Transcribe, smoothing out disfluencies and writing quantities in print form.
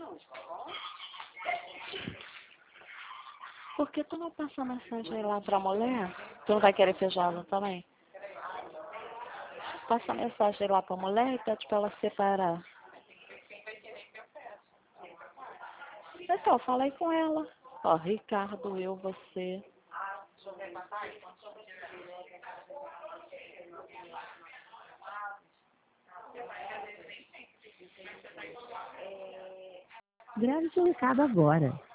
Por que tu não passa a mensagem lá pra mulher? Tu não vai querer feijoada também? Passa a mensagem lá pra mulher e pede pra ela separar. Então, fala aí com ela. Ó, Ricardo, eu, você. Grave seu recado agora.